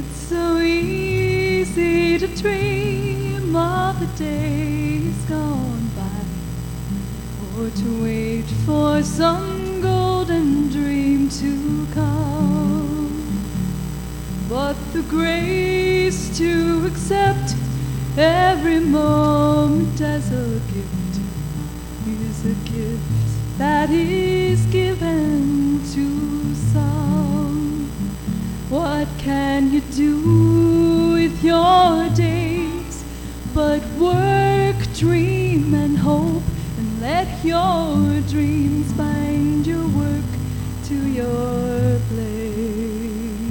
so easy to dream of the days gone by, or to wait for some golden dream to come. But the grace to accept every moment as a gift is a gift that is given to some. What can you do with your days but work, dream, and hope, and let your dreams bind your work to your play?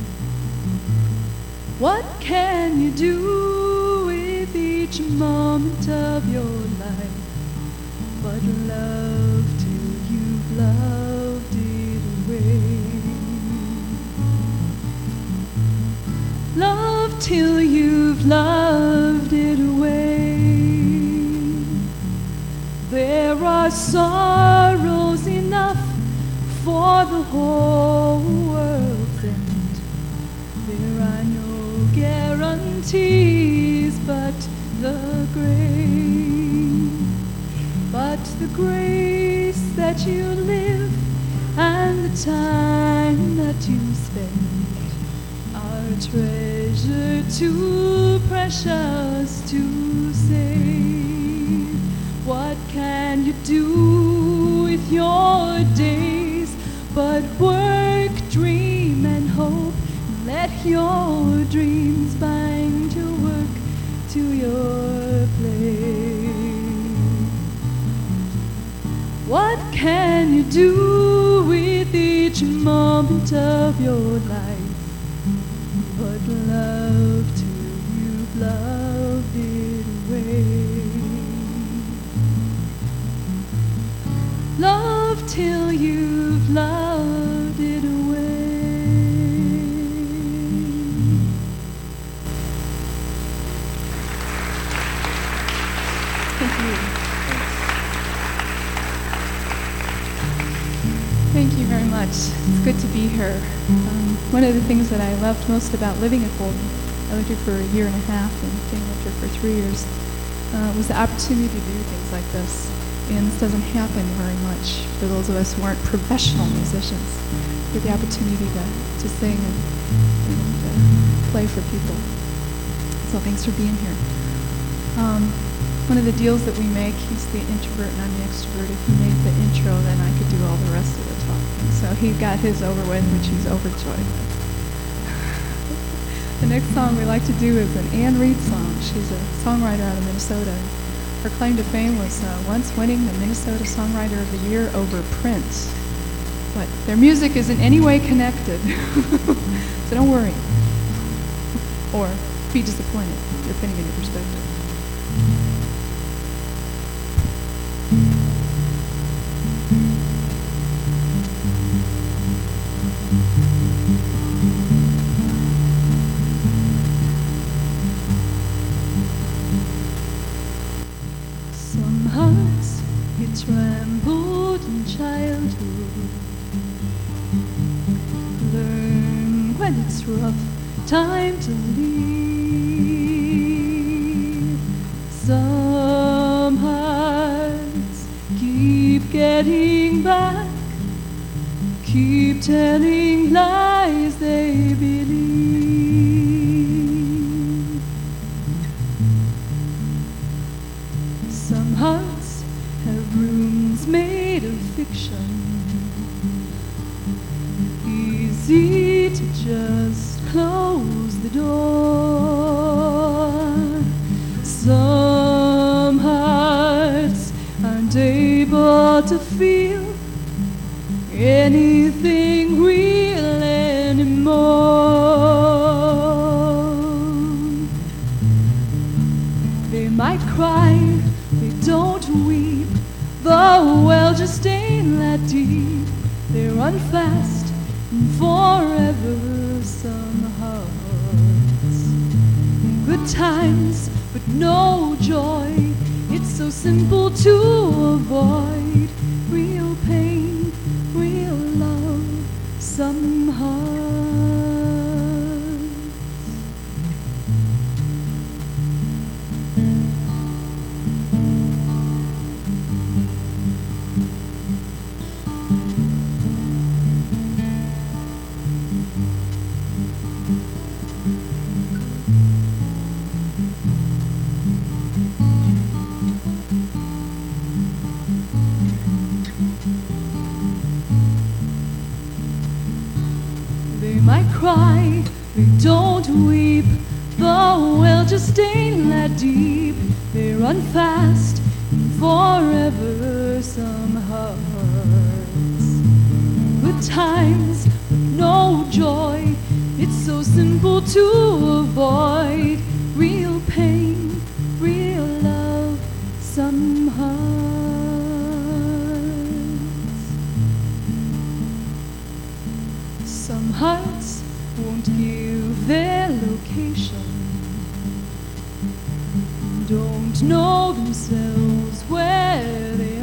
What can you do with each moment of your life but love till you've loved it away? Love till you've loved it away. There are sorrows enough for the whole world's end. There are no guarantees but the grace. But the grace that you live and the time that you spend are a treasure too precious to save. What can you do with your days but work, dream, and hope, and let your dreams bind your work to your play? What can you do with each moment of your life but love till you've loved it away? Love till you've loved it away. Thank you. Thank you very much. It's good to be here. One of the things that I loved most about living at Holden, I lived here for a year and a half and Jane lived here for 3 years, was the opportunity to do things like this. And this doesn't happen very much for those of us who aren't professional musicians. Get the opportunity to sing and play for people. So thanks for being here. One of the deals that we make, he's the introvert and I'm the extrovert. If he made the intro, then I could do all the rest of the talking. So he got his over with, which he's overjoyed with. The next song we like to do is an Anne Reid song. She's a songwriter out of Minnesota. Her claim to fame was once winning the Minnesota Songwriter of the Year over Prince. But their music is in any way connected. So don't worry. Or be disappointed, depending on your perspective. Some hearts get trampled in childhood, learn when it's rough, time to leave. Some hearts keep getting back, keep telling lies they believe. Some hearts have rooms made of fiction, easy to just close the door. Some hearts aren't able to feel anything real anymore. They might cry, they don't weep, the well just ain't that deep. They run fast and forever. Some hearts in good times but no joy. It's so simple to avoid real pain, real love. Some hearts cry, they don't weep. The well just ain't that deep. They run fast and forever. Some hearts with times with no joy. It's so simple to avoid real pain, real love. Some hearts won't give their location, don't know themselves where they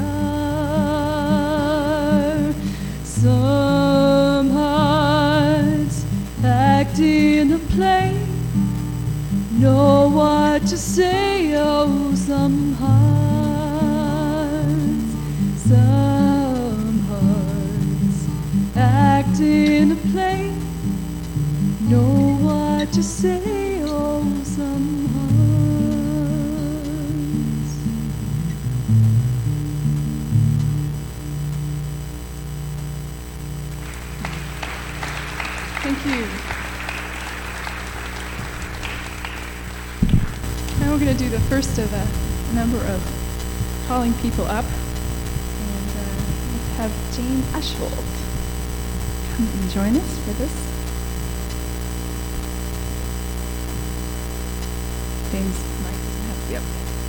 are. Some hearts act in a play, know what to say. Oh, some hearts act in a play, know what to say. Oh, some hearts. Thank you. Now we're going to do the first of a number of calling people up, and let's have Jane Ashwold come and join us for this. Jane's mic doesn't have to be up.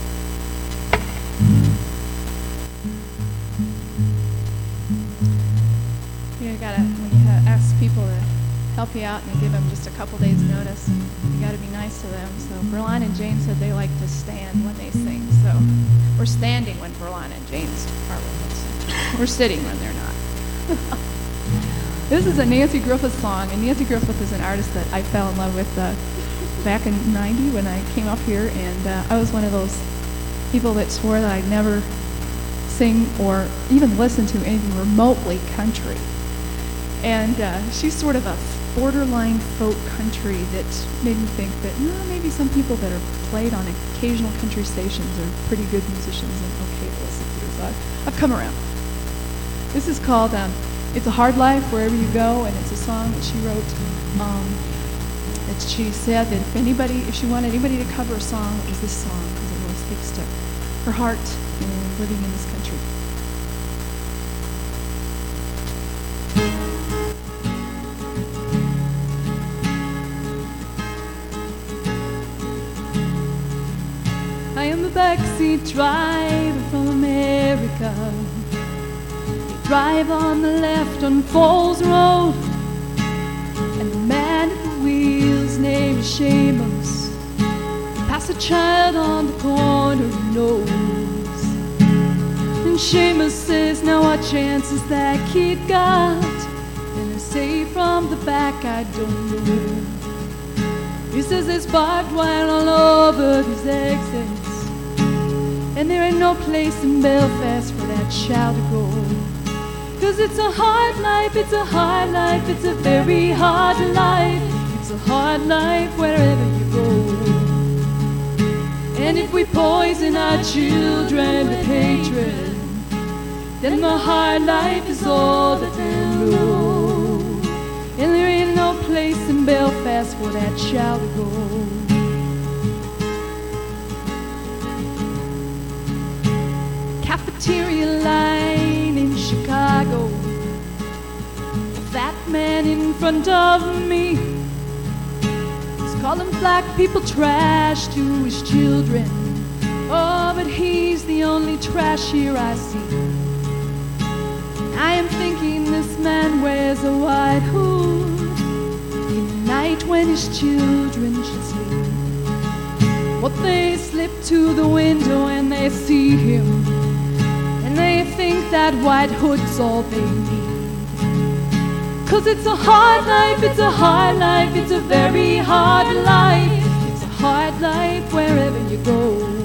You gotta, when you ask people to help you out and you give them just a couple days notice, you gotta be nice to them. So Verlon and Jane said they like to stand when they sing. So we're standing when Verlon and Jane are with us. We're sitting when they're not. This is a Nancy Griffith song, and Nancy Griffith is an artist that I fell in love with back in '90 when I came up here, and I was one of those people that swore that I'd never sing or even listen to anything remotely country. And she's sort of a borderline folk country that made me think that maybe some people that are played on occasional country stations are pretty good musicians and okay to listen to. So I've come around. This is called It's a Hard Life Wherever You Go, and it's a song that she wrote that she said that if she wanted anybody to cover a song, it was this song, because it really speaks to her heart in living in this country. I am a backseat driver from America. We drive on the left on Falls Road, and the man at the wheel's name is Seamus. Pass a child on the corner who knows, and Seamus says, now what chance has that kid got? And I say from the back, I don't know. He says there's barbed wire all over these exits, and there ain't no place in Belfast for that child to go. 'Cause it's a hard life, it's a hard life, it's a very hard life. It's a hard life wherever you go. And if we poison our children with hatred, then the hard life is all that they'll know. And there ain't no place in Belfast for that child to go. Cafeteria line in Chicago, a fat man in front of me is calling black people trash to his children. Oh, but he's the only trash here I see. I am thinking this man wears a white hood in the night when his children should sleep. But they slip to the window and they see him, and they think that white hood's all they need. 'Cause it's a hard life, it's a hard life, it's a very hard life. It's a hard life wherever you go.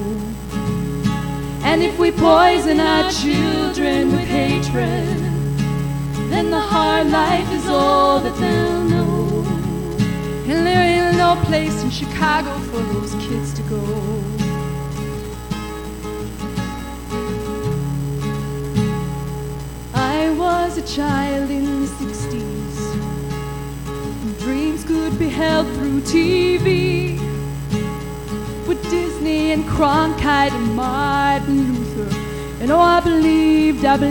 And if we poison our children with hatred, then the hard life is all that they'll know. And there ain't no place in Chicago for those kids to go. I was a child in the 60s, and dreams beheld through TV with Disney and Cronkite and Martin Luther. And oh, I believed. Now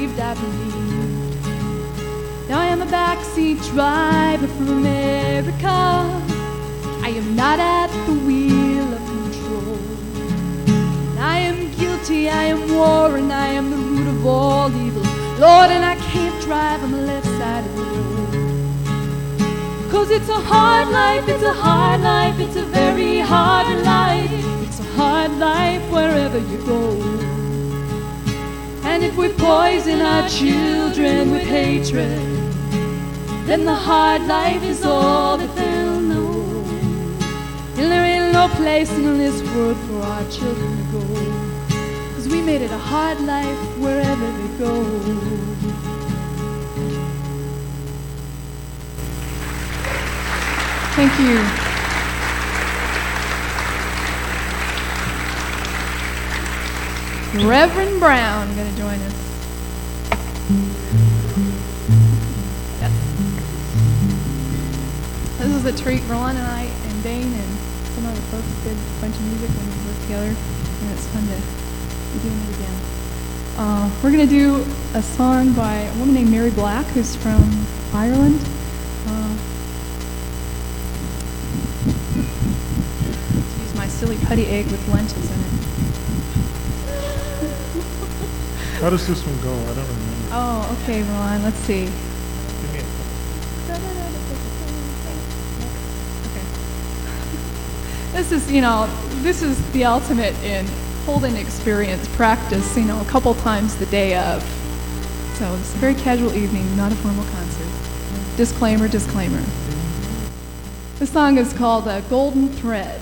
I am a backseat driver for America. I am not at the wheel of control. I am guilty, I am war, and I am the root of all evil. Lord, and I can't drive on the left side of the road. 'Cause it's a hard life, it's a hard life, it's a very hard life. It's a hard life wherever you go. And if we poison our children with hatred, then the hard life is all that they'll know. And there ain't no place in this world for our children to go, 'cause we made it a hard life wherever they go. Thank you. Reverend Brown going to join us. Yes. This is a treat. Roland and I and Dane and some other folks did a bunch of music when we worked together, and it's fun to be doing it again. We're going to do a song by a woman named Mary Black, who's from Ireland. Let's use my silly putty egg with lentils in it. How does this one go? I don't remember. Oh, okay, Ron. Let's see. Give me a Okay. This is the ultimate in Holden experience practice, a couple times the day of. So it's a very casual evening, not a formal concert. Disclaimer, disclaimer. The song is called Golden Thread.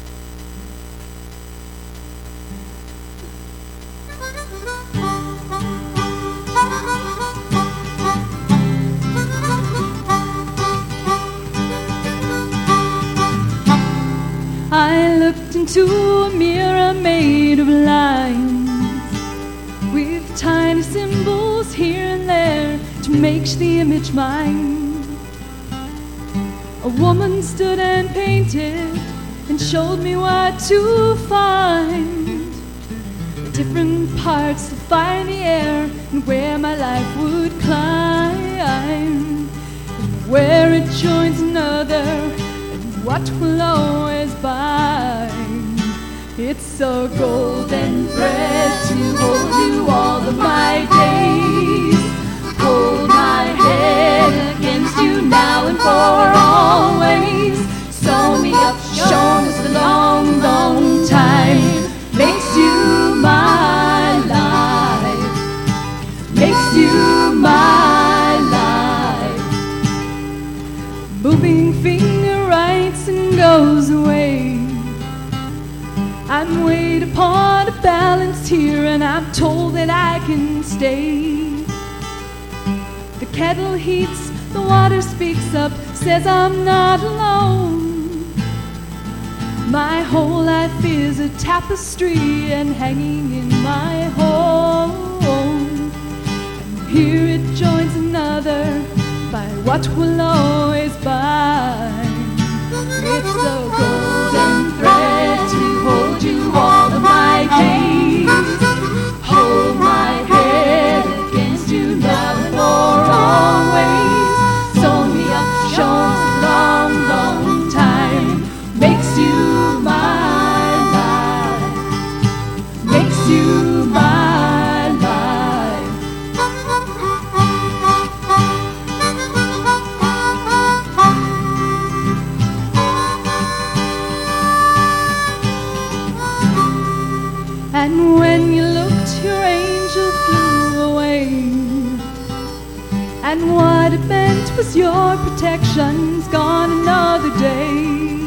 I looked into a mirror made of lines with tiny symbols here and there to make the image mine. A woman stood and painted and showed me what to find. Different parts of fire in the air and where my life would climb. And where it joins another, what will always bind. It's a golden thread to hold you all of my days. Hold my head against you now and for always. Sew me up, shown us a long, long time. Makes you my life. Makes you my life. Moving finger writes and goes away. I'm weighed upon a balance here, and I'm told that I can stay. The kettle heats, the water speaks up, says I'm not alone. My whole life is a tapestry and hanging in my home. And here it joins another by what will always bind. It's a golden thread to hold you all of my days. Hold my head against you now and for always. Sew me up, show us a long, long time. Makes you my life. Makes you my life. And when you looked, your angel flew away. And what it meant was your protection's gone another day.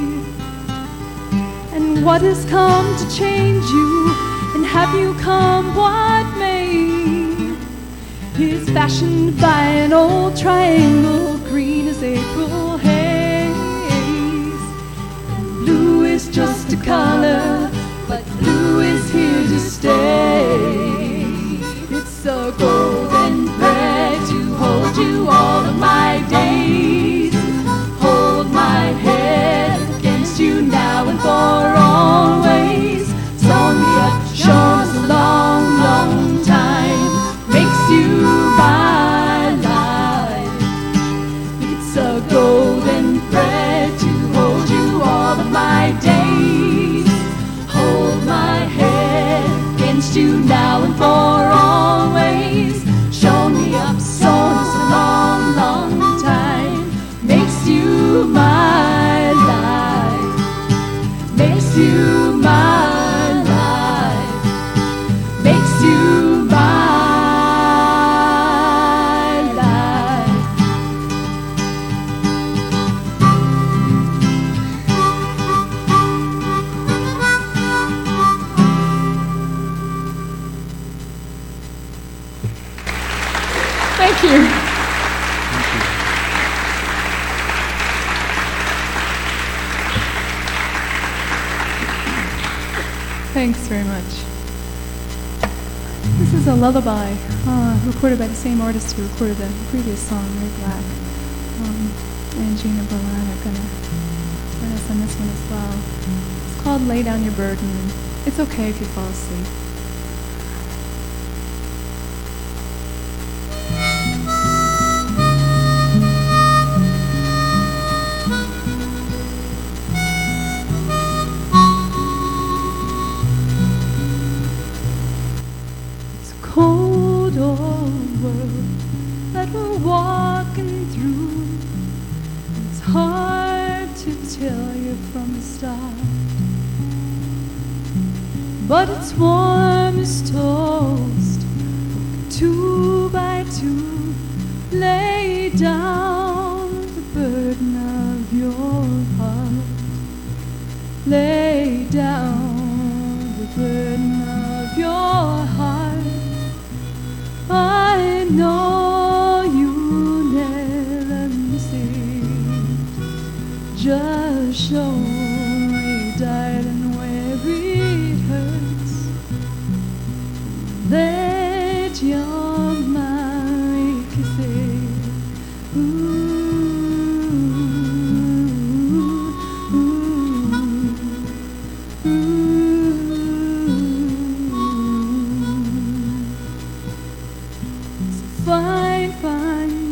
And what has come to change you, and have you come what may, is fashioned by an old triangle, green as April haze. Blue is just a color, but blue is here to stay. It's a golden thread to hold you all of my days. Hold my you my life, makes you my life. Thank you. Thanks very much. This is a lullaby recorded by the same artist who recorded the previous song, Ray Black. And Gina Berlin are going to join us on this one as well. It's called Lay Down Your Burden. It's okay if you fall asleep. Cold old world that we're walking through. It's hard to tell you from the start, but it's warm as toast. 2 by 2, lay down the burden of your heart. Lay down the burden of your heart. I know you never miss it. Just show me, darling, where it hurts. Let your mind kiss it. Fine, fine.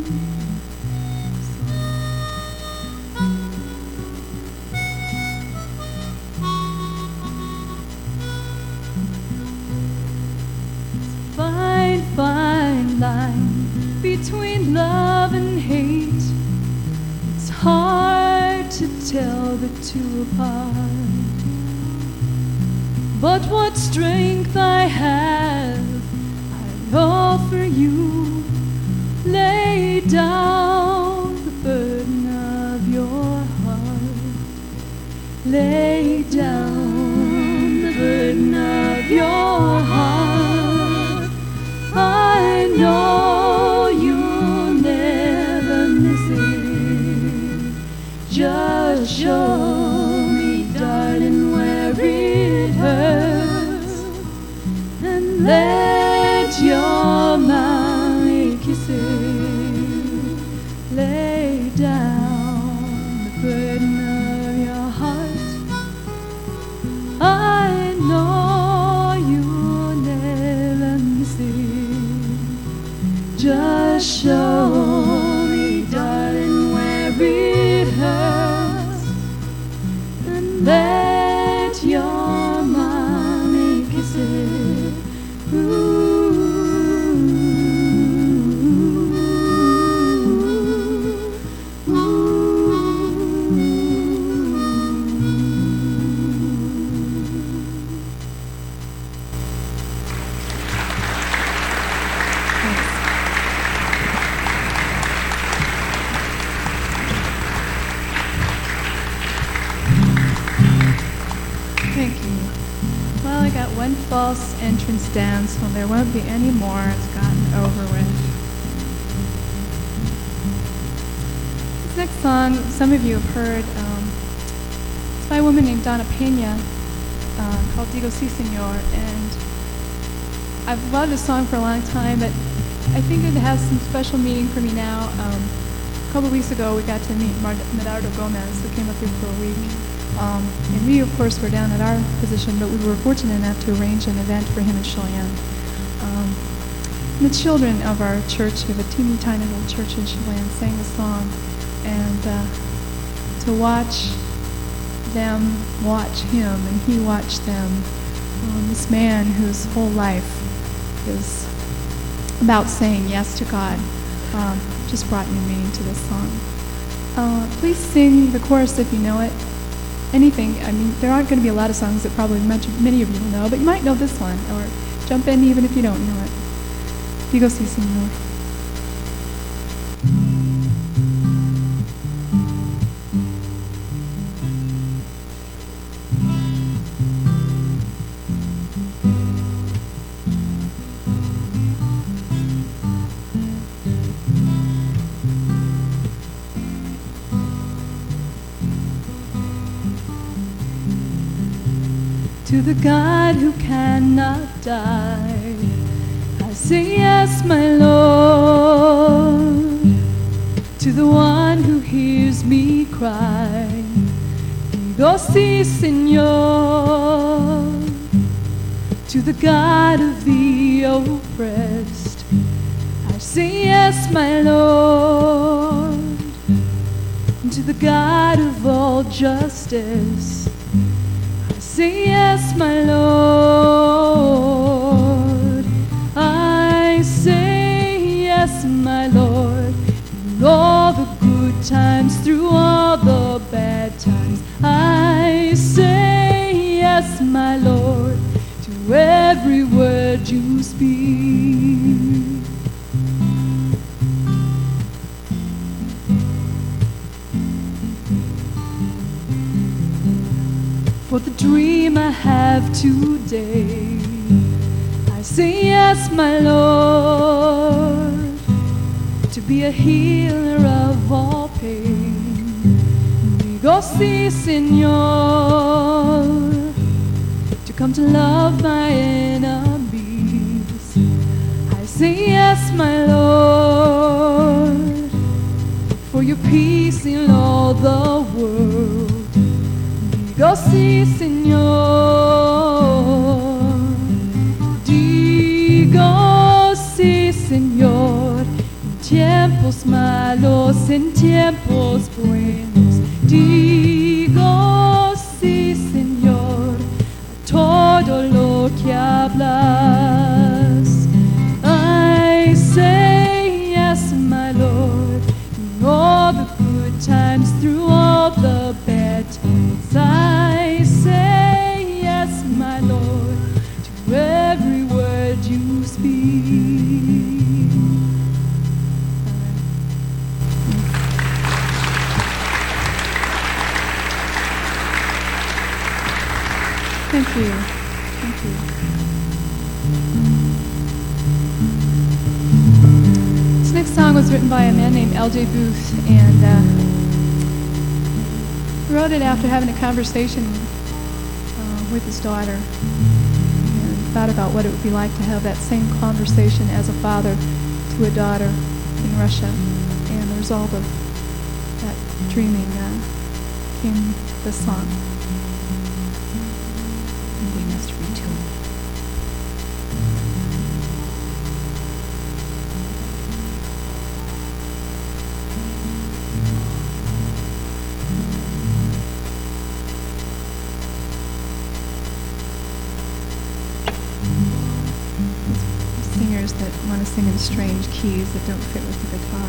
Fine, fine line between love and hate. It's hard to tell the two apart. But what strength I have, I offer you. Lay down the burden of your heart. Lay down the burden of your heart. I know you'll never miss it. Just show me, darling, where it hurts, and let your mind kiss it. Lay down the burden of your heart. I know you'll never miss it. Just show me, darling, where it hurts, and let your mommy kiss it. Ooh. Thank you. Well, I got one false entrance down, so there won't be any more. It's gotten over with. This next song, some of you have heard. It's by a woman named Donna Pena, called Digo Si Senor, and I've loved this song for a long time, but I think it has some special meaning for me now. A couple weeks ago, we got to meet Medardo Gomez, who came up here for a week. And we, of course, were down at our position, but we were fortunate enough to arrange an event for him in Cheyenne. The children of our church, we have a teeny tiny little church in Cheyenne, sang a song. And to watch them watch him, and he watched them, this man whose whole life is about saying yes to God, just brought new meaning to this song. Please sing the chorus if you know it. anything. I mean, there aren't going to be a lot of songs that probably many of you will know, but you might know this one, or jump in even if you don't know it. Digo sí, Señor. To the God who cannot die, I say yes, my Lord. To the one who hears me cry, digo sí, Señor. To the God of the oppressed, I say yes, my Lord. And to the God of all justice, say yes, my Lord. I say yes, my Lord. In all the good times, through all the bad times, I say yes, my Lord, to every word you speak. For the dream I have today, I say yes, my Lord, to be a healer of all pain. Digo sí, Señor, to come to love my enemies. I say yes, my Lord, for your peace in all the world. Digo sí, Señor. Digo sí, Señor. En tiempos malos, en tiempos buenos. Digo sí, Señor. A todo lo que hablas. I say yes, my Lord. In all the good times, through all the bad times, I say yes, my Lord, to every word you speak. Thank you. Thank you. This next song was written by a man named L.J. Booth, and wrote it after having a conversation with his daughter, and thought about what it would be like to have that same conversation as a father to a daughter in Russia. And the result of that dreaming came this song. We must retune. Singers that want to sing in strange keys that don't fit with the guitar.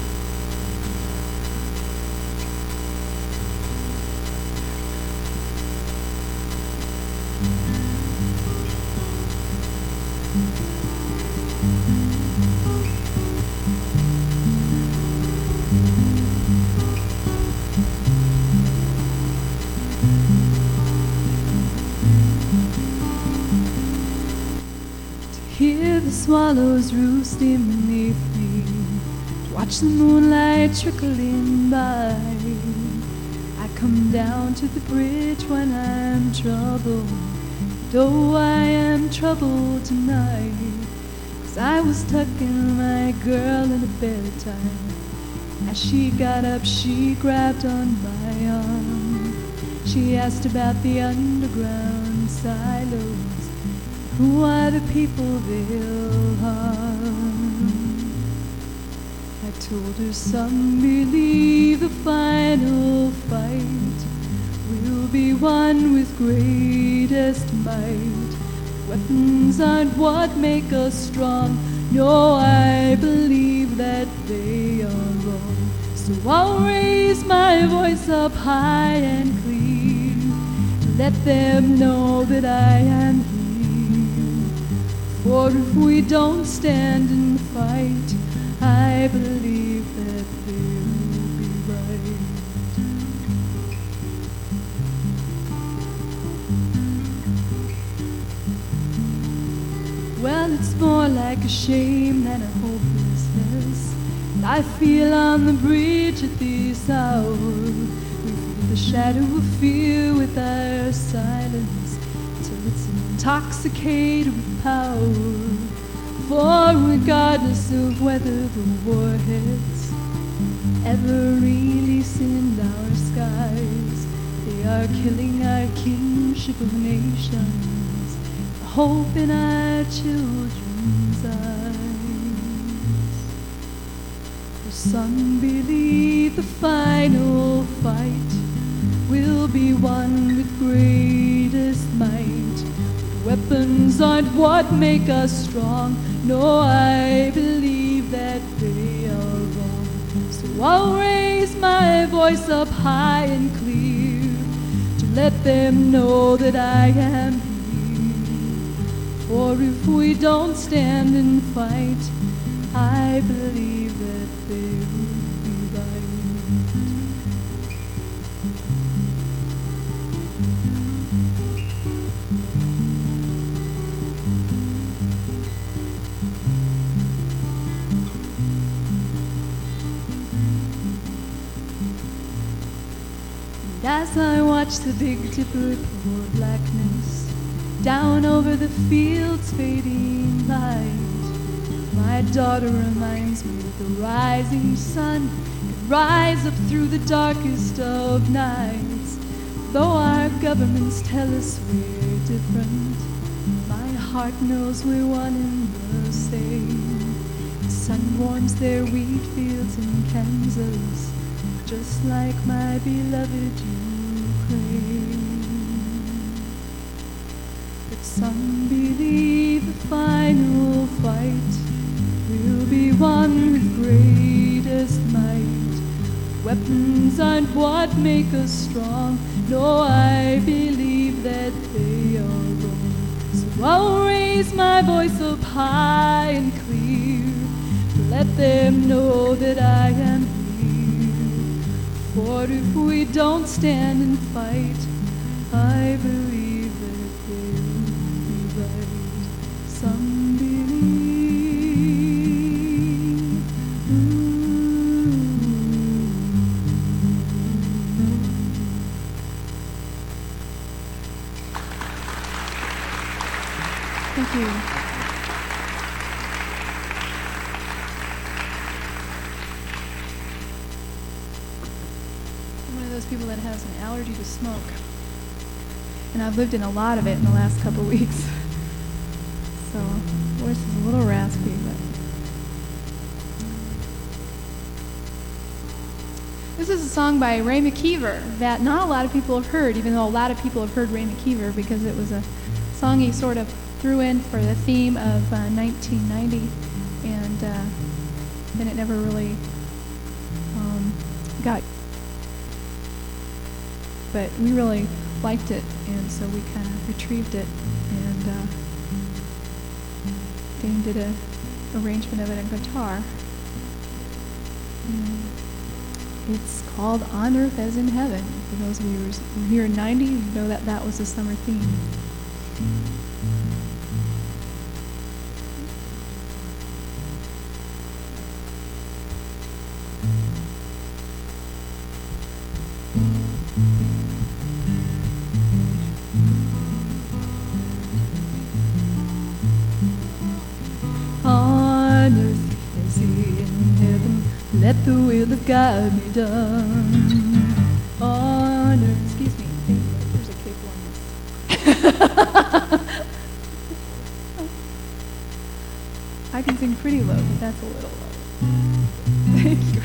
Hear the swallows roosting beneath me, to watch the moonlight trickling by. I come down to the bridge when I'm troubled, though I am troubled tonight. 'Cause I was tucking my girl in the bedtime. As she got up, she grabbed on my arm. She asked about the underground silos. Who are the people they'll harm? I told her some believe the final fight will be won with greatest might. Weapons aren't what make us strong. No, I believe that they are wrong. So I'll raise my voice up high and clear. let them know that I am here. For if we don't stand and fight, I believe that they'll be right. Well, it's more like a shame than a hopelessness I feel on the bridge at this hour. We feel the shadow of fear with our silence till it's intoxicated with power. For regardless of whether the warheads ever release in our skies, they are killing our kinship of nations, the hope in our children's eyes. For some believe the final fight will be won with greatest might. Weapons aren't what make us strong. No, I believe that they are wrong. So I'll raise my voice up high and clear to let them know that I am here. For if we don't stand and fight, I believe that they will be right. As I watch the Big Dipper pour blackness down over the field's fading light, my daughter reminds me that the rising sun can rise up through the darkest of nights. Though our governments tell us we're different, my heart knows we're one and the same. The sun warms their wheat fields in Kansas, just like my beloved Ukraine. But some believe the final fight will be won with greatest might. Weapons aren't what make us strong. No, I believe that they are wrong. So I'll raise my voice up high and clear to let them know that I am here. For if we don't stand and fight, I believe that they will be right. Some believe. Thank you. People that has an allergy to smoke, and I've lived in a lot of it in the last couple weeks, so voice is a little raspy. But this is a song by Ray McKeever that not a lot of people have heard, even though a lot of people have heard Ray McKeever, because it was a song he sort of threw in for the theme of 1990, and then it never really got. But we really liked it, and so we kind of retrieved it, and Dane did an arrangement of it on guitar. And it's called On Earth as in Heaven. For those of you who were here in 90, you know that that was the summer theme. On earth as in heaven, let the will of God be done. On earth, excuse me, there's a capo on this. I can sing pretty low, but that's a little low. Thank you.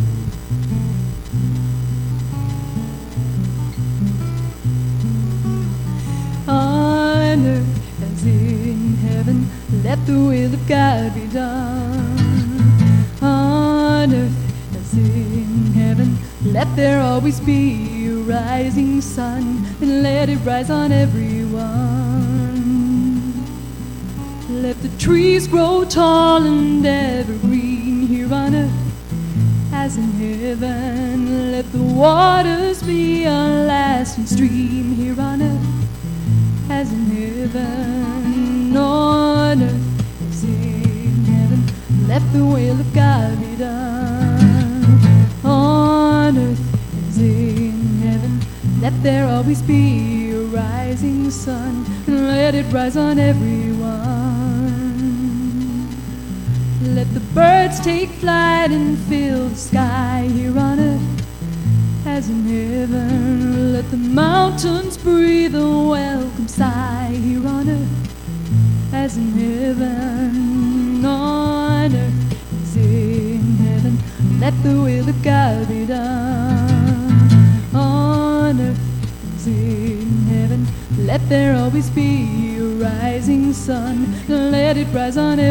On earth as in heaven, let the will of God be done. On earth as in heaven, let there always be a rising sun, and let it rise on everyone. Let the trees grow tall and evergreen here on earth as in heaven. Let the waters be a lasting stream here on earth as in heaven. On earth as in heaven, let the will of God be done. On earth as in heaven, let there always be a rising sun, and let it rise on everyone. Let the birds take flight and fill the sky here on earth as in heaven. Let the mountains breathe a welcome sigh here on earth as in heaven. On earth as in heaven, let the will of God be done. On earth as in heaven, let there always be a rising sun, and let it rise on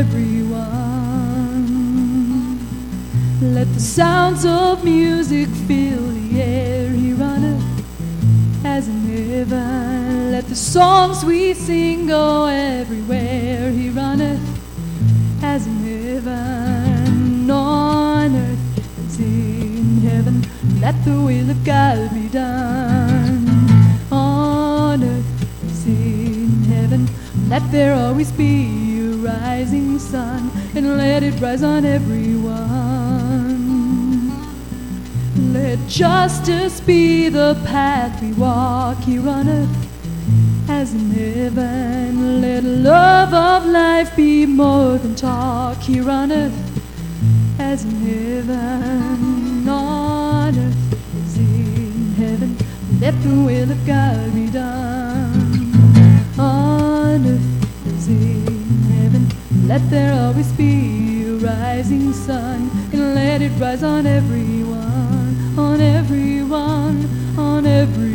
everyone. Let the sounds of music fill the air here on earth as in heaven. Let the songs we sing go everywhere here on earth as in heaven. On earth as in heaven, let the will of God be done. On earth as in heaven, let there always be a rising sun, and let it rise on everyone. Let justice be the path we walk here on earth as in heaven. Let love of life be more than talk here on earth as in heaven. On earth as in heaven, let the will of God be done. On earth as in heaven, let there always be a rising sun, and let it rise on everyone, on everyone, on everyone.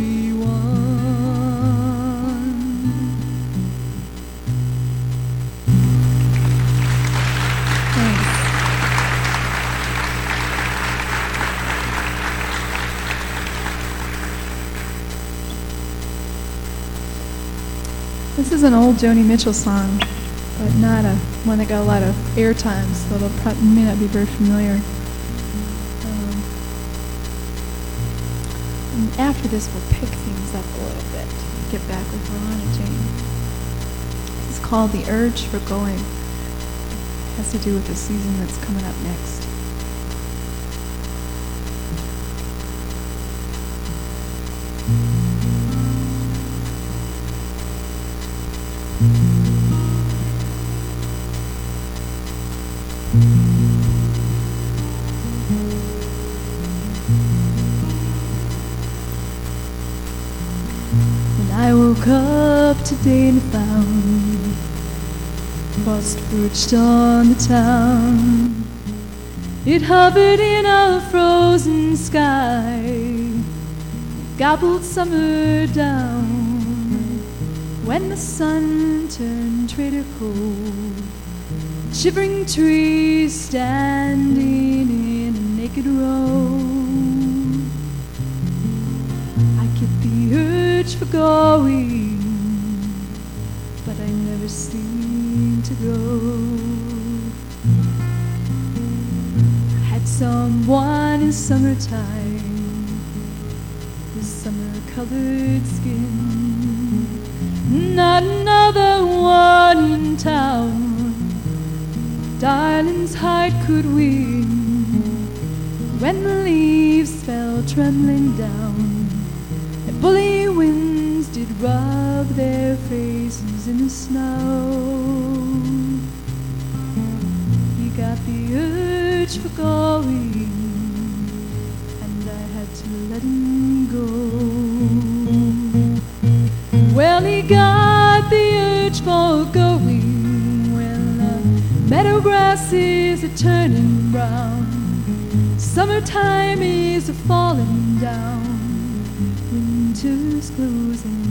This is an old Joni Mitchell song, but not one that got a lot of airtime, so you may not be very familiar. And after this, we'll pick things up a little bit, get back with Ron and Jane. It's called The Urge for Going. It has to do with the season that's coming up next. When I woke up today and found frost perched on the town, it hovered in a frozen sky, gobbled summer down. When the sun turned traitor cold, shivering trees standing in a naked row, I get the urge for going, but I never seem to go. I had someone in summertime with summer-colored skin, not another one in town darling's heart could win. When the leaves fell trembling down, and bully winds did rub their faces in the snow, he got the urge for going, and I had to let him go. Well, he got the urge for going when the meadow grass is a-turning brown, summertime is a-falling down, winter's closing.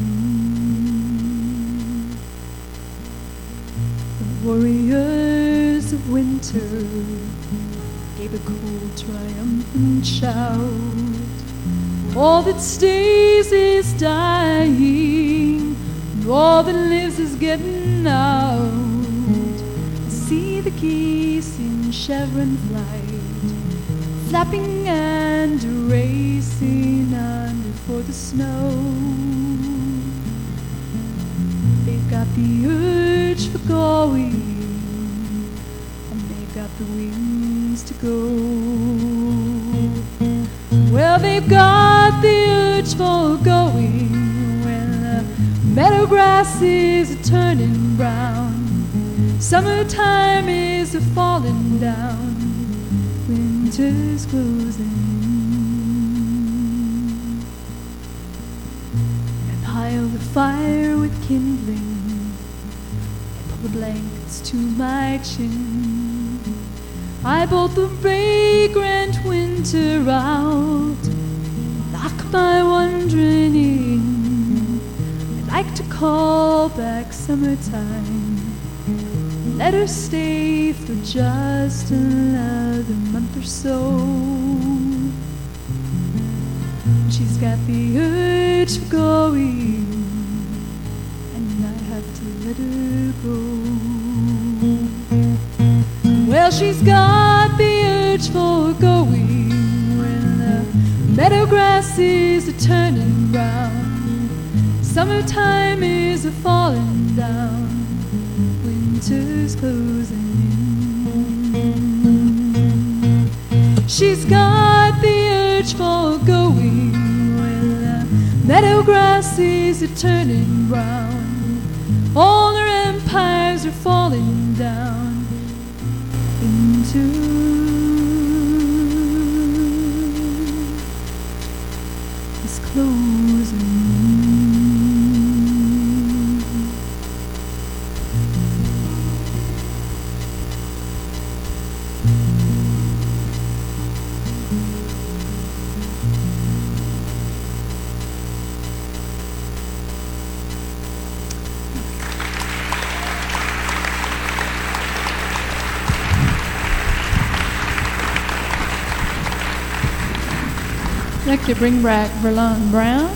The warriors of winter gave a cold triumphant shout All that stays is dying, and all that lives is getting out. I see the geese in chevron flight, flapping and racing under for the snow. They've got the urge for going, and they've got the wings to go. Well, they've got the urge for going when the meadow grass is turning brown, summertime is falling down, winter's closing in. I pile the fire with kindling, I pull the blankets to my chin. I bolt the vagrant winter out, lock my wandering in. I like to call back summertime, let her stay for just another month or so. She's got the urge for going, and I have to let her go. Well, she's got the urge for going when the meadow grass is turning brown, summertime is falling down, winter's closing in. She's got the urge for going when the meadow grass is turning brown, all her empires are falling down into this closing. I'd like to bring back Verlon Brown.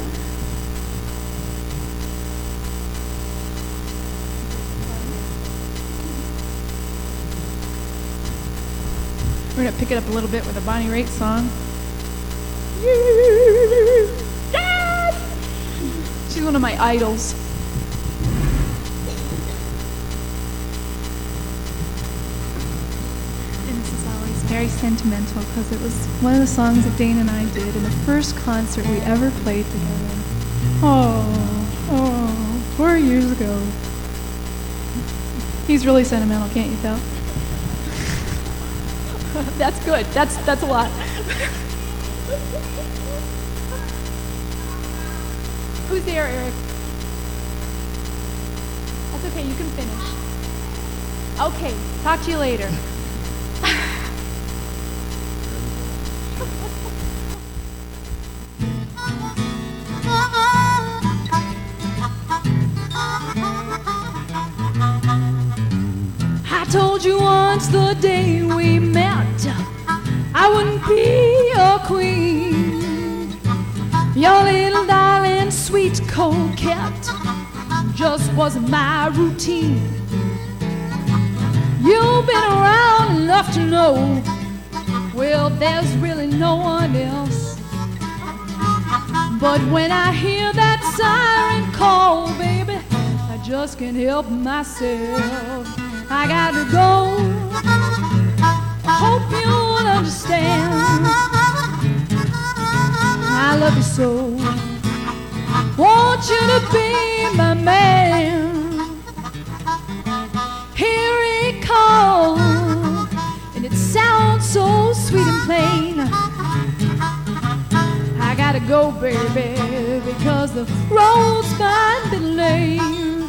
We're going to pick it up a little bit with a Bonnie Raitt song. Yes! She's one of my idols. And this is always very sentimental because it was one of the songs that Dane and I did in the first concert we ever played together. Oh, 4 years ago. He's really sentimental, can't you tell? That's good. That's a lot. Who's there, Eric? That's okay, you can finish. Okay, talk to you later. I told you once the day we met I wouldn't be your queen, your little darling, sweet coquette just wasn't my routine. You've been around enough to know, well, there's really no one else. But when I hear that siren call, baby, I just can't help myself. I gotta go. Hope you'll understand. I love you so. Want you to be my man. Here it comes, and it sounds so sweet and plain. I gotta go, baby, because the road's got been lame.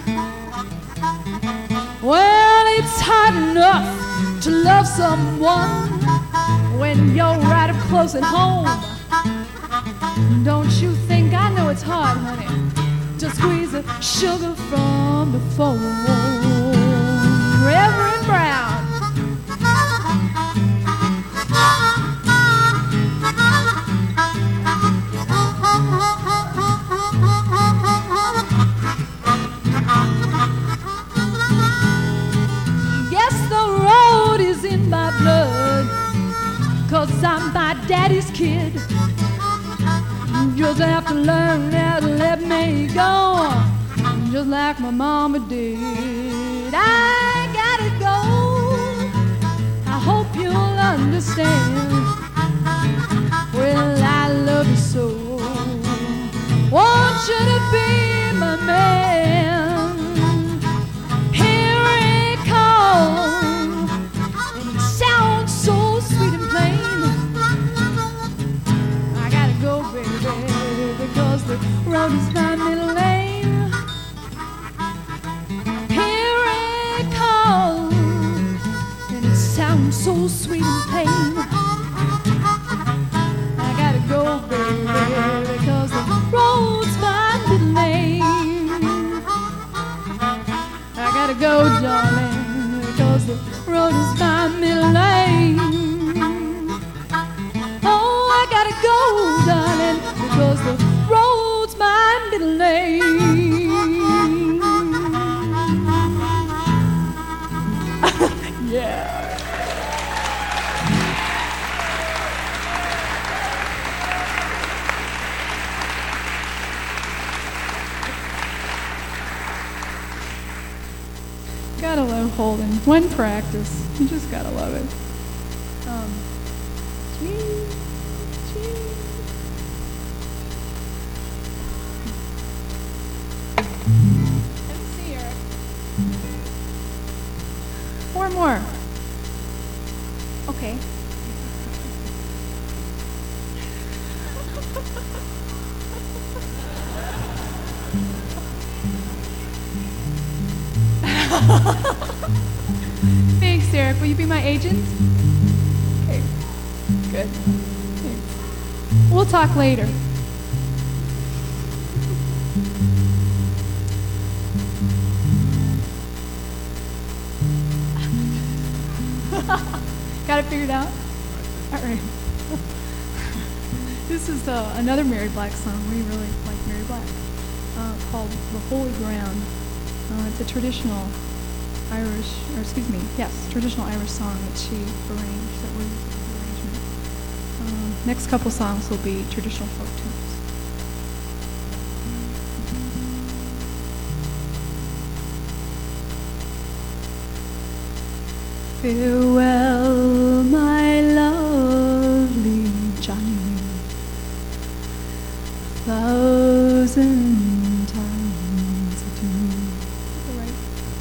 Well, it's hard enough to love someone when you're right up close at home. Don't you think I know it's hard, honey, to squeeze the sugar from the phone? Reverend Brown. daddy's kid. You just have to learn how to let me go, just like my mama did. I gotta go. I hope you'll understand. Well, I love you so. Want you to be my man. Here it comes, and it sounds so sweet and plain. I gotta go, baby, because the road is my middle lane. Here it comes, and it sounds so sweet and plain. I gotta go, baby, because the road's my middle lane. I gotta go, darling, because the road is my middle lane. Oh, I gotta go, darling, because the road's my middle lane. Yeah. Gotta love Holden. One practice. You just gotta love it. Gee. Let me see, Eric. Four more. Okay. Thanks, Eric. Will you be my agent? Okay. Good. Thanks. We'll talk later. Got it figured out? All right. This is another Mary Black song. We really like Mary Black, called The Holy Ground. It's a traditional traditional Irish song that she arranged, that was arrangement. Next couple songs will be traditional folk tunes. Farewell, my lovely Johnny, 1,000 times adieu. All right.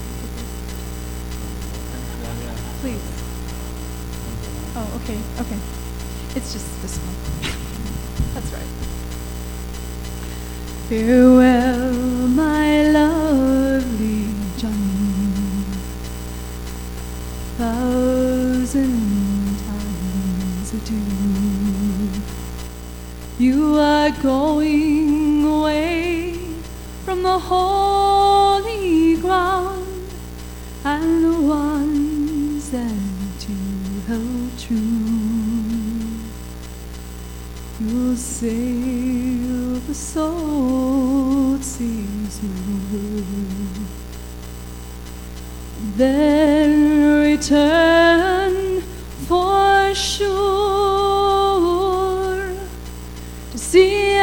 Please. Oh, okay, okay. It's just this one. That's right. Farewell, my lovely Johnny, 1,000 times adieu. You are going away from the holy ground, and the ones that you held true. You'll sail the salt seas through, then return for sure to see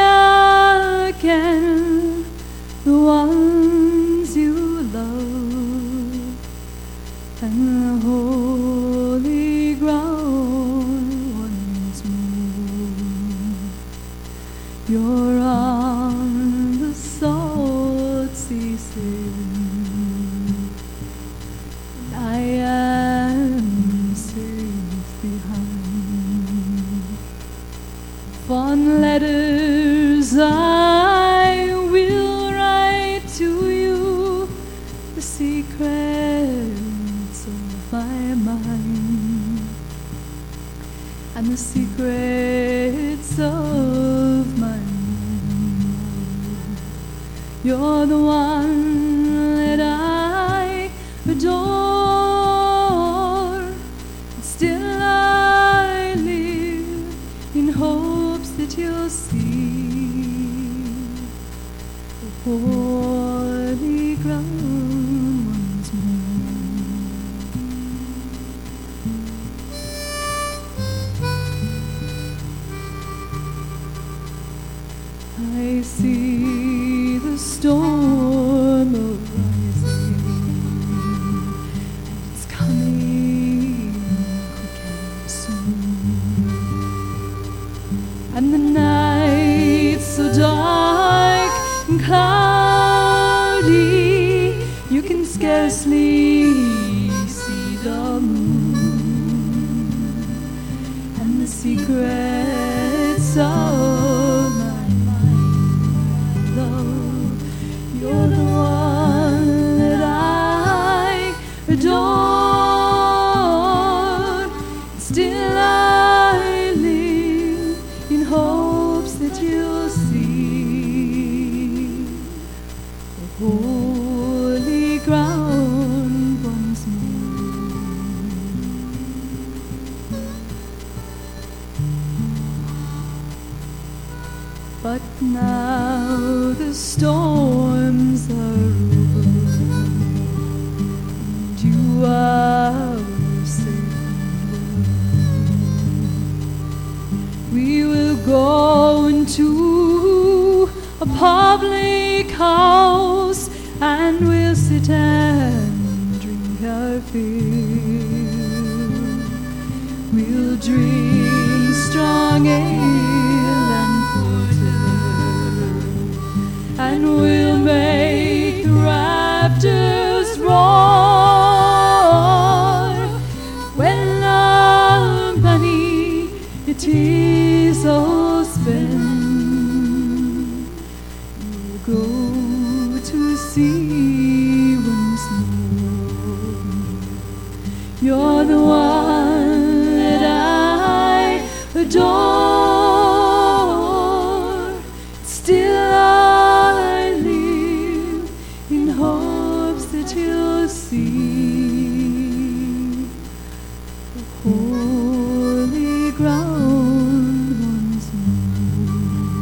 again the ones you love, and the holy ground once more. You're on the salt sea sailing, I am safe behind. Fond letters I will write to you, the secrets of my mind, and the secrets of my mind. You're the one that I adore, and still I live in hopes that you'll see the holy ground once more. storm arising, and it's coming quick and soon. And the night's so dark and cloudy, you can scarcely see the moon. And the secrets of my mind, my love, you're the one that I adore. Still I live in hopes that you'll see the holy ground once more. But now the storms are over, and you are safe and warm. We will go into a public house, and we'll sit and drink our fill. We'll drink strong ale and porter, and we'll make the rafters roar. When our money it is all spent, we'll go to sea once more. You're the one that I adore. Still I live in hopes that you'll see the holy ground once more.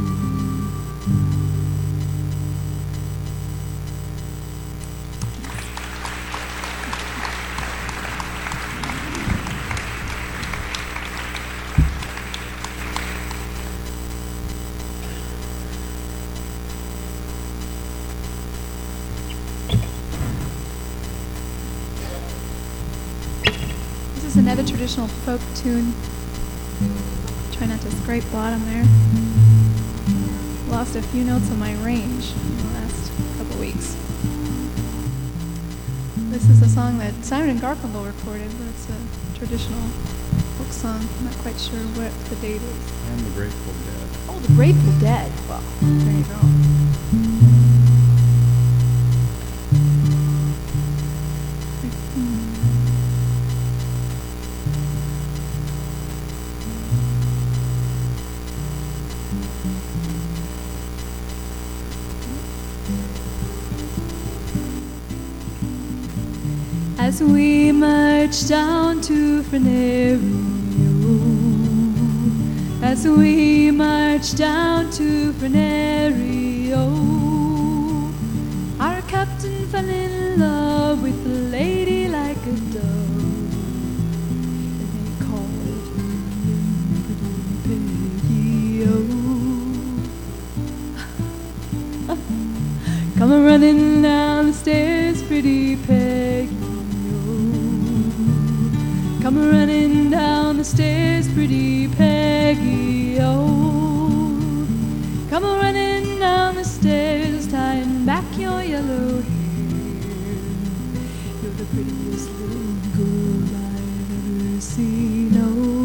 This is another traditional folk tune. Try not to scrape bottom there. Lost a few notes on my range in the last couple weeks. This is a song that Simon and Garfunkel recorded, but it's a traditional folk song. I'm not quite sure what the date is. And the Grateful Dead. Oh, the Grateful Dead. Well, there you go. As we march down to Fenario, as we march down to Fenario, our captain fell in love with a lady like a dove, and they called her Pretty Peggy. Come running down the stairs, Pretty Peggy. Come running down the stairs, Pretty Peggy, oh. Come running down the stairs, tying back your yellow hair. You're the prettiest little girl I've ever seen,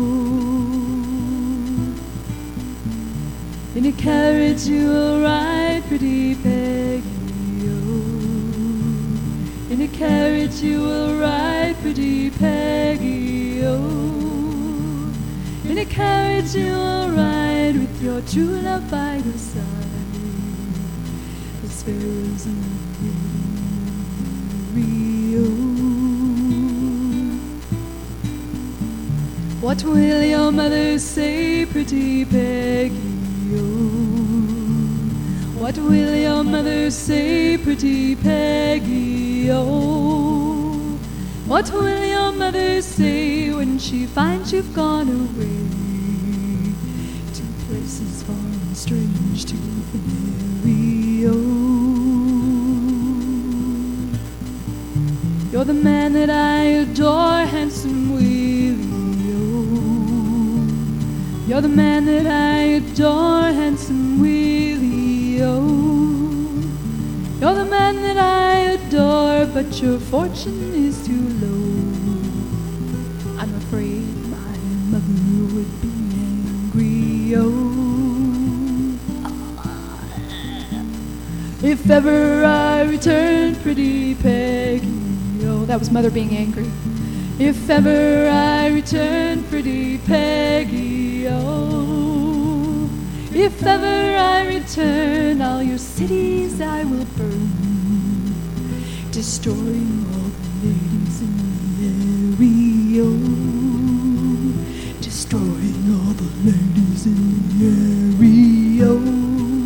oh. In a carriage you will ride, Pretty Peggy, oh. In a carriage you will ride, Pretty Peggy, oh. In a carriage you will ride with your true love by your side, as fair as a Rio. What will your mother say, Pretty Peggy, oh? What will your mother say, Pretty Peggy, oh? What will your mother say when she finds you've gone away to places far and strange to Fenario? You're the man that I adore, handsome Willie O. You're the man that I adore, but your fortune is too low. I'm afraid my mother would be angry, oh. If ever I return, pretty Peggy, oh. That was mother being angry. If ever I return, pretty Peggy, oh. If ever I return, all your cities I will burn, destroying all the ladies in the area, oh. Destroying all the ladies in the area, oh.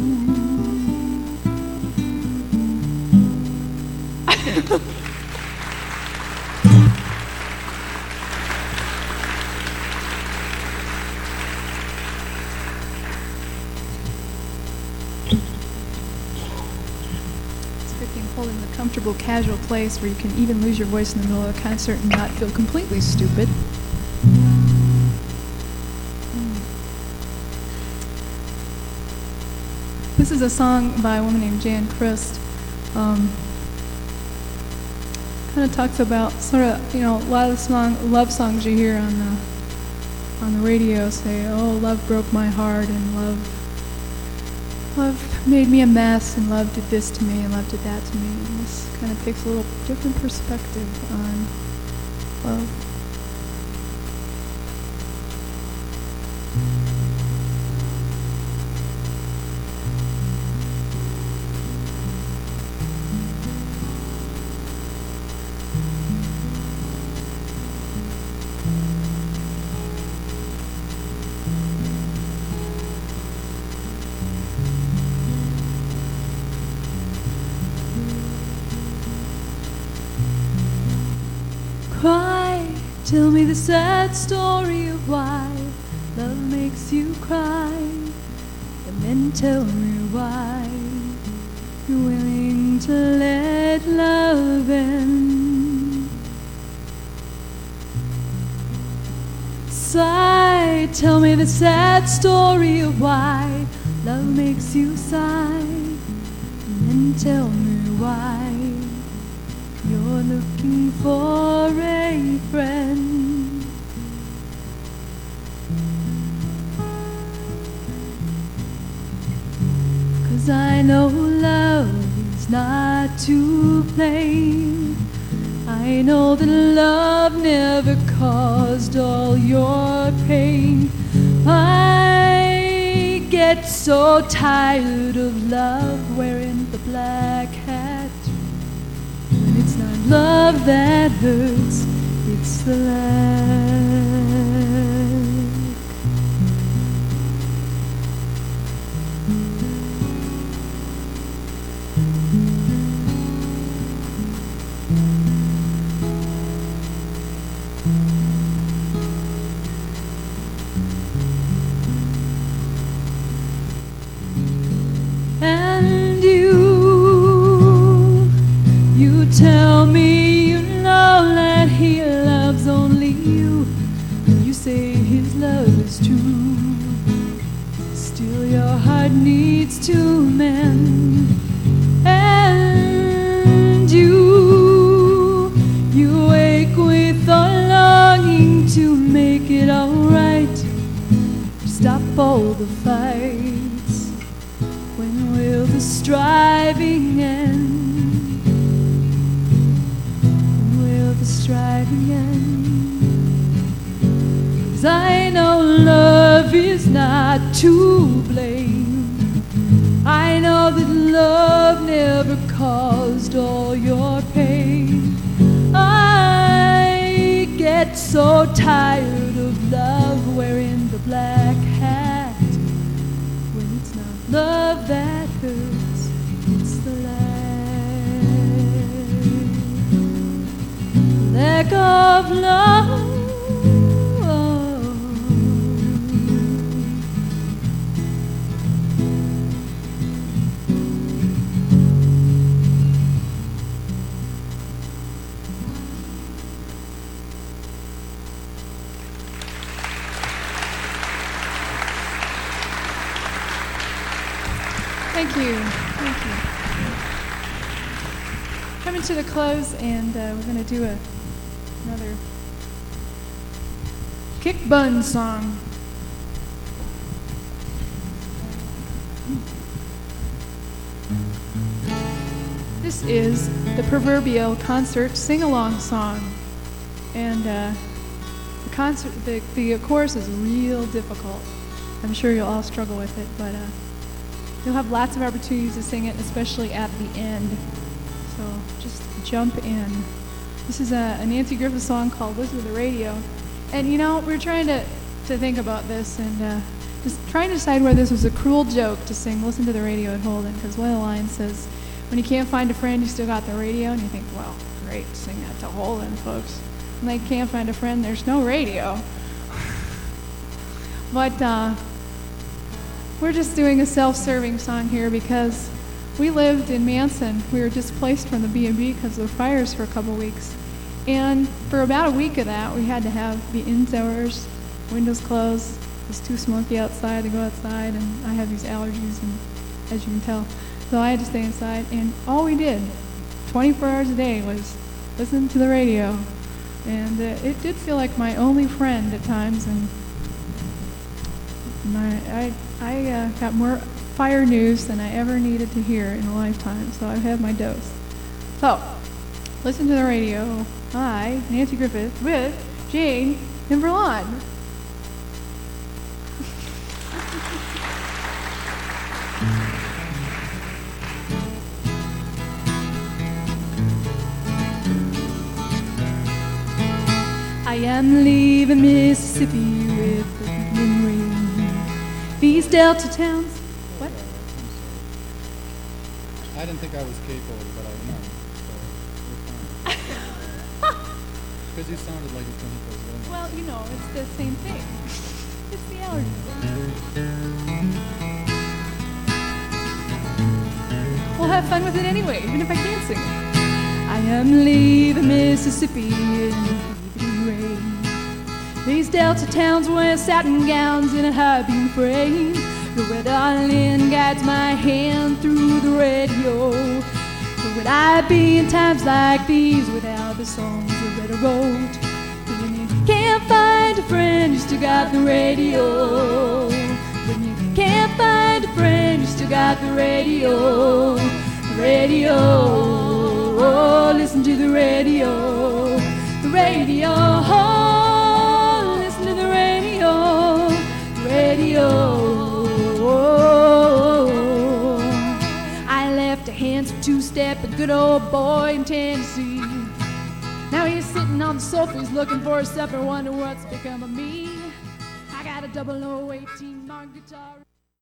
Holding a comfortable, casual place where you can even lose your voice in the middle of a concert and not feel completely stupid. This is a song by a woman named Jan Christ. Kind of talks about sort of, you know, a lot of the love songs you hear on the radio say, "Oh, love broke my heart," and love made me a mess, and love did this to me, and love did that to me. And this kind of takes a little different perspective on love. Cry, tell me the sad story of why love makes you cry, and then tell me why you're willing to let love end. Sigh, tell me the sad story of why love makes you sigh, and then tell me why you're looking for a friend. 'Cause I know love is not to blame. I know that love never caused all your pain. I get so tired of love wearing the black hat. It's not love that hurts, it's the lack. And you tell me you know that he loves only you. You say his love is true. Still your heart needs to mend. And you wake with a longing to make it alright, to stop all the fights. When will the striving end? Striving end. 'Cause I know love is not to blame. I know that love never caused all your pain. I get so tired of love wearing the black hat. When it's not love that hurts, it's the lack of love. coming to the close, and we're going to do another kick bun song. This is the proverbial concert sing-along song, and the chorus is real difficult. I'm sure you'll all struggle with it, but you'll have lots of opportunities to sing it, especially at the end. So just jump in. This is a Nancy Griffith song called "Listen to the Radio," and we were trying to think about this and just trying to decide whether this was a cruel joke to sing "Listen to the Radio" at Holden, because one of the lines says, "When you can't find a friend, you still got the radio," and you think, well, great, sing that to Holden, folks. When they can't find a friend, there's no radio. But we're just doing a self-serving song here because we lived in Manson. We were displaced from the B&B because of the fires for a couple weeks. And for about a week of that, we had to have the indoors, windows closed. It was too smoky outside to go outside, and I have these allergies, and as you can tell. So I had to stay inside, and all we did, 24 hours a day, was listen to the radio. And it did feel like my only friend at times, and I got more fire news than I ever needed to hear in a lifetime, so I've had my dose. So, listen to the radio. I, Nancy Griffith, with Jane and Verlon. I am leaving Mississippi with the evening rain. These Delta towns. What? I didn't think I was capable, but I am. So we're fine. Because you sounded like you couldn't go well. Well, it's the same thing. It's the allergy. We'll have fun with it anyway, even if I can't sing it. I am leaving Mississippi in the evening rain. These Delta towns wear satin gowns in a high beam frame. The red darling guides my hand through the radio. Where would I be in times like these without the songs of Red wrote? When you can't find a friend, you still got the radio. When you can't find a friend, you still got the radio. The radio, oh, listen to the radio. The radio, oh, listen to the radio. The radio, oh. I left a handsome two-step, a good old boy in Tennessee. Now he's sitting on the sofa, he's looking for a supper, wondering what's become of me. I got a 0018 Mark guitar.